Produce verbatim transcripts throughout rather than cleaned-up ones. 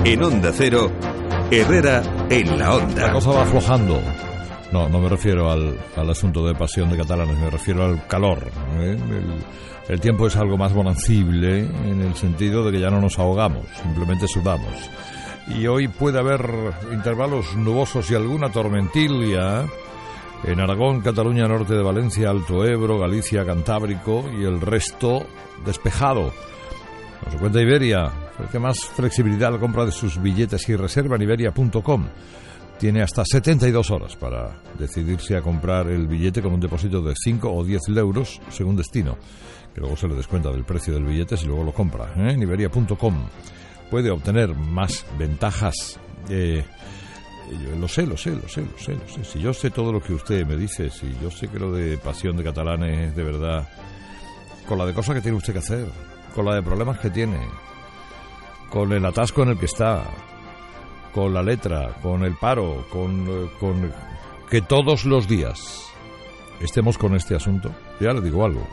En Onda Cero, Herrera en la Onda. La cosa va aflojando. No, no me refiero al, al asunto de pasión de catalanes, me refiero al calor. ¿eh? El, el tiempo es algo más bonancible en el sentido de que ya no nos ahogamos, simplemente sudamos. Y hoy puede haber intervalos nubosos y alguna tormentilla en Aragón, Cataluña, norte de Valencia, Alto Ebro, Galicia, Cantábrico y el resto despejado. Nos cuenta Iberia, ofrece más flexibilidad a la compra de sus billetes y reserva en iberia punto com. Tiene hasta setenta y dos horas para decidirse a comprar el billete con un depósito de cinco o diez euros según destino, que luego se le descuenta del precio del billete si luego lo compra, ¿eh? En iberia punto com. Puede obtener más ventajas. Eh, lo sé, lo sé, lo sé, lo sé, lo sé. Si yo sé todo lo que usted me dice, si yo sé que lo de pasión de catalanes es de verdad, con la de cosas que tiene usted que hacer, con la de problemas que tiene, con el atasco en el que está, con la letra, con el paro, con, con que todos los días estemos con este asunto, ya le digo algo.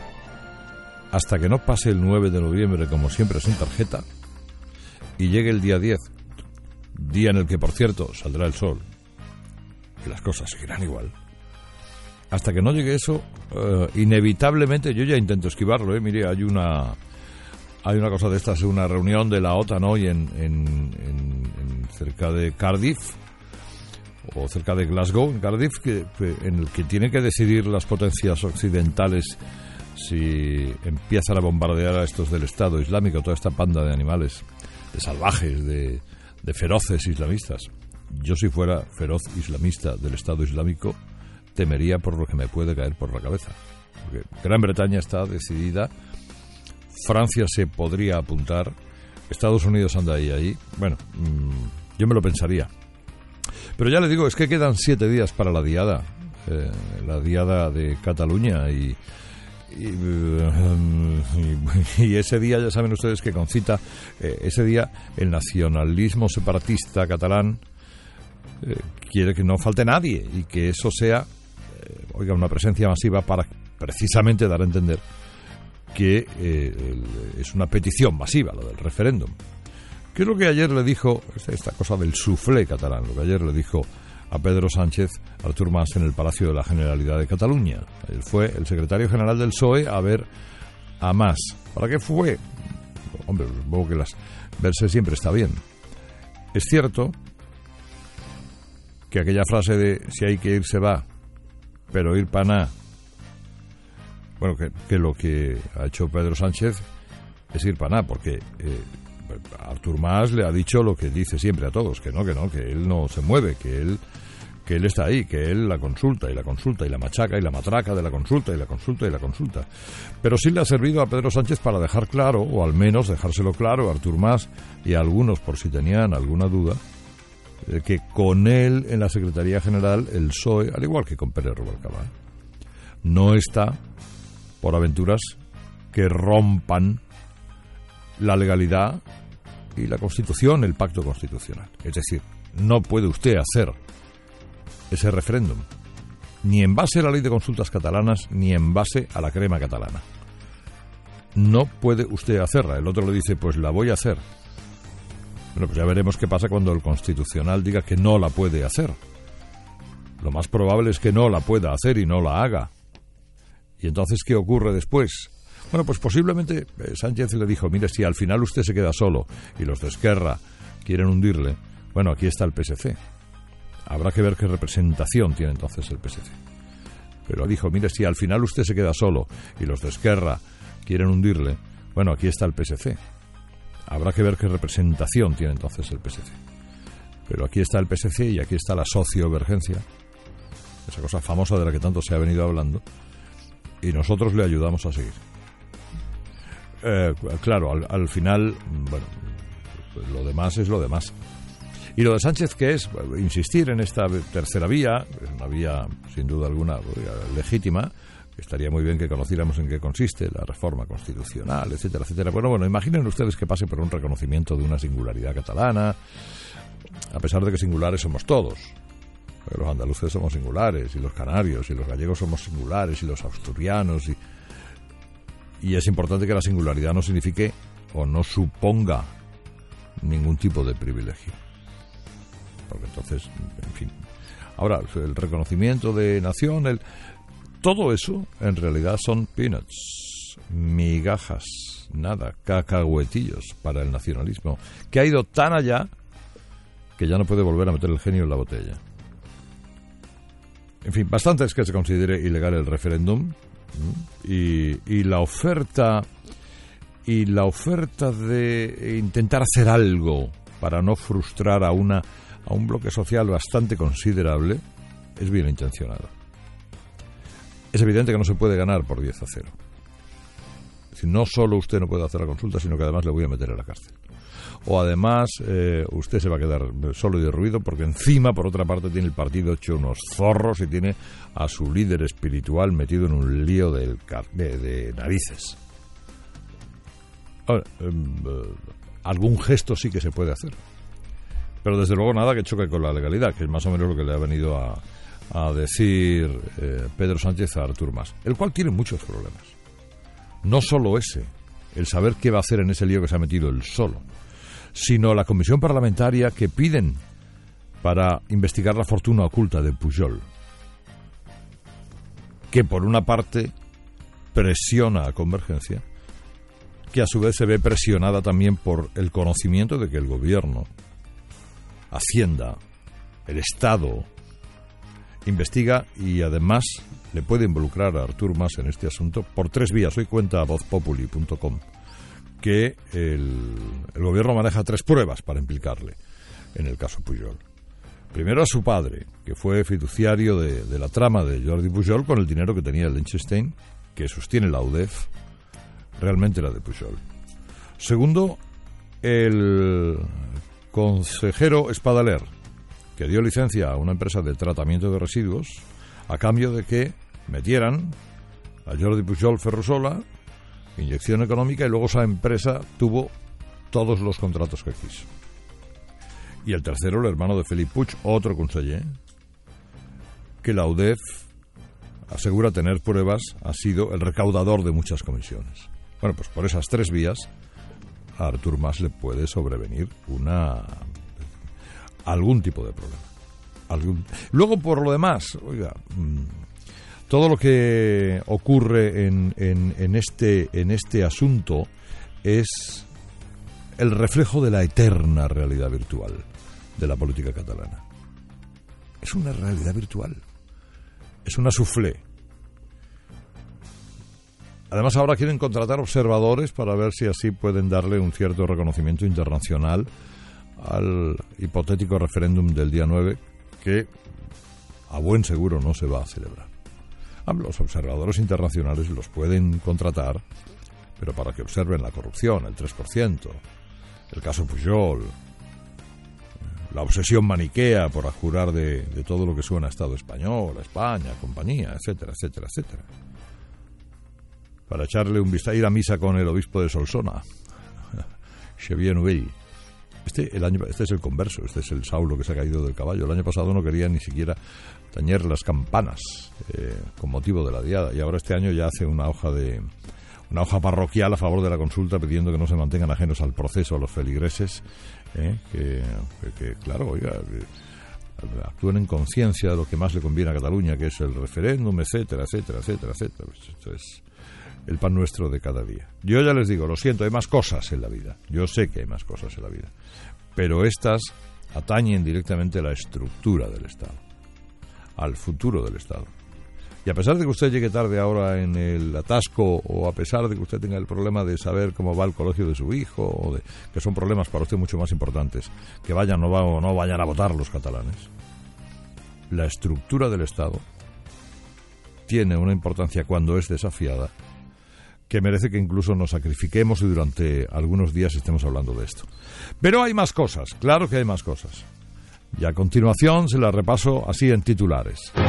Hasta que no pase el nueve de noviembre, como siempre, sin tarjeta, y llegue el día diez, día en el que, por cierto, saldrá el sol, y las cosas seguirán igual. Hasta que no llegue eso, uh, inevitablemente, yo ya intento esquivarlo, ¿eh? Mire, hay una... Hay una cosa de estas, una reunión de la OTAN hoy en, en, en, en cerca de Cardiff, o cerca de Glasgow, en Cardiff, que, que, en el que tienen que decidir las potencias occidentales si empiezan a bombardear a estos del Estado Islámico, toda esta panda de animales, de salvajes, de, de feroces islamistas. Yo, si fuera feroz islamista del Estado Islámico, temería por lo que me puede caer por la cabeza. Porque Gran Bretaña está decidida, Francia se podría apuntar, Estados Unidos anda ahí, ahí. Bueno, mmm, yo me lo pensaría. Pero ya le digo, es que quedan siete días para la diada, eh, la diada de Cataluña, y, y, y, y ese día, ya saben ustedes que concita, eh, ese día el nacionalismo separatista catalán eh, quiere que no falte nadie y que eso sea, eh, oiga, una presencia masiva para precisamente dar a entender que eh, el, es una petición masiva, lo del referéndum. ¿Qué es lo que ayer le dijo, esta cosa del suflé catalán, lo que ayer le dijo a Pedro Sánchez Artur Mas en el Palacio de la Generalidad de Cataluña? Ayer fue el secretario general del P S O E a ver a Mas. ¿Para qué fue? Hombre, supongo que las verse siempre está bien. Es cierto que aquella frase de si hay que ir se va, pero ir pa' nada, bueno, que, que lo que ha hecho Pedro Sánchez es ir para nada, porque eh, Artur Mas le ha dicho lo que dice siempre a todos, que no, que no, que él no se mueve, que él que él está ahí, que él la consulta y la consulta y la machaca y la matraca de la consulta y la consulta y la consulta. Pero sí le ha servido a Pedro Sánchez para dejar claro, o al menos dejárselo claro a Artur Mas y a algunos, por si tenían alguna duda, eh, que con él en la Secretaría General el P S O E, al igual que con Pérez Rubalcaba, no está por aventuras que rompan la legalidad y la Constitución, el pacto constitucional. Es decir, no puede usted hacer ese referéndum ni en base a la ley de consultas catalanas ni en base a la crema catalana. No puede usted hacerla. El otro le dice, pues la voy a hacer. Bueno, pues ya veremos qué pasa cuando el Constitucional diga que no la puede hacer. Lo más probable es que no la pueda hacer y no la haga. ¿Y entonces qué ocurre después? Bueno, pues posiblemente eh, Sánchez le dijo, mire, si al final usted se queda solo y los de Esquerra quieren hundirle, bueno, aquí está el P S C. Habrá que ver qué representación tiene entonces el P S C. Pero dijo, mire, si al final usted se queda solo y los de Esquerra quieren hundirle, bueno, aquí está el P S C. Habrá que ver qué representación tiene entonces el P S C. Pero aquí está el P S C y aquí está la sociovergencia, esa cosa famosa de la que tanto se ha venido hablando, y nosotros le ayudamos a seguir. Eh, claro, al, al final, bueno, pues lo demás es lo demás. Y lo de Sánchez, ¿qué es? Insistir en esta tercera vía, es una vía sin duda alguna legítima, estaría muy bien que conociéramos en qué consiste la reforma constitucional, etcétera, etcétera. Bueno, bueno, imaginen ustedes que pase por un reconocimiento de una singularidad catalana, a pesar de que singulares somos todos. Los andaluces somos singulares, y los canarios, y los gallegos somos singulares, y los asturianos, y, y es importante que la singularidad no signifique o no suponga ningún tipo de privilegio. Porque entonces, en fin. Ahora, el reconocimiento de nación, el, todo eso en realidad son peanuts, migajas, nada, cacahuetillos para el nacionalismo, que ha ido tan allá que ya no puede volver a meter el genio en la botella. En fin, bastante es que se considere ilegal el referéndum y, y la oferta y la oferta de intentar hacer algo para no frustrar a una a un bloque social bastante considerable es bien intencionado. Es evidente que no se puede ganar por diez a cero. Es decir, no solo usted no puede hacer la consulta, sino que además le voy a meter en la cárcel. O además eh, usted se va a quedar solo y derruido porque encima, por otra parte, tiene el partido hecho unos zorros y tiene a su líder espiritual metido en un lío del, de, de narices. Ahora, eh, eh, algún gesto sí que se puede hacer, pero desde luego nada que choque con la legalidad, que es más o menos lo que le ha venido a, a decir eh, Pedro Sánchez a Artur Mas, el cual tiene muchos problemas. No solo ese, el saber qué va a hacer en ese lío que se ha metido él solo, sino la comisión parlamentaria que piden para investigar la fortuna oculta de Pujol, que por una parte presiona a Convergencia, que a su vez se ve presionada también por el conocimiento de que el gobierno, Hacienda, el Estado, investiga y además le puede involucrar a Artur Mas en este asunto por tres vías. Hoy cuenta voz populi punto com que el, el gobierno maneja tres pruebas para implicarle en el caso Pujol. Primero a su padre, que fue fiduciario de, de la trama de Jordi Pujol con el dinero que tenía el Liechtenstein, que sostiene la U D E F, realmente era de Pujol. Segundo, el consejero Espadaler, que dio licencia a una empresa de tratamiento de residuos a cambio de que metieran a Jordi Pujol Ferrusola, inyección económica, y luego esa empresa tuvo todos los contratos que quiso. Y el tercero, el hermano de Felip Puig, otro conseller, que la U D E F asegura tener pruebas, ha sido el recaudador de muchas comisiones. Bueno, pues por esas tres vías a Artur Mas le puede sobrevenir una algún tipo de problema. Algún... Luego, por lo demás, oiga, todo lo que ocurre en, en, en, este, en este asunto es el reflejo de la eterna realidad virtual de la política catalana. Es una realidad virtual. Es una soufflé. Además, ahora quieren contratar observadores para ver si así pueden darle un cierto reconocimiento internacional al hipotético referéndum del día nueve, que a buen seguro no se va a celebrar. Los observadores internacionales los pueden contratar, pero para que observen la corrupción, el tres por ciento, el caso Pujol, la obsesión maniquea por jurar de, de todo lo que suena a Estado español, a España, a compañía, etcétera, etcétera, etcétera. Para echarle un vistazo, ir a misa con el obispo de Solsona, Xavier Novell. Este, el año, este es el converso, este es el Saulo que se ha caído del caballo. El año pasado no quería ni siquiera tañer las campanas eh, con motivo de la diada, y ahora este año ya hace una hoja de una hoja parroquial a favor de la consulta, pidiendo que no se mantengan ajenos al proceso a los feligreses, eh, que, que, que claro, oiga, que actúen en conciencia de lo que más le conviene a Cataluña, que es el referéndum, etcétera, etcétera, etcétera, etcétera. Esto es el pan nuestro de cada día. Yo ya les digo, lo siento, hay más cosas en la vida. Yo sé que hay más cosas en la vida. Pero estas atañen directamente a la estructura del Estado, al futuro del Estado. Y a pesar de que usted llegue tarde ahora en el atasco, o a pesar de que usted tenga el problema de saber cómo va el colegio de su hijo, o de que son problemas para usted mucho más importantes, que vayan o no, no vayan a votar los catalanes, la estructura del Estado tiene una importancia cuando es desafiada, que merece que incluso nos sacrifiquemos y durante algunos días estemos hablando de esto. Pero hay más cosas, claro que hay más cosas. Y a continuación se las repaso así en titulares.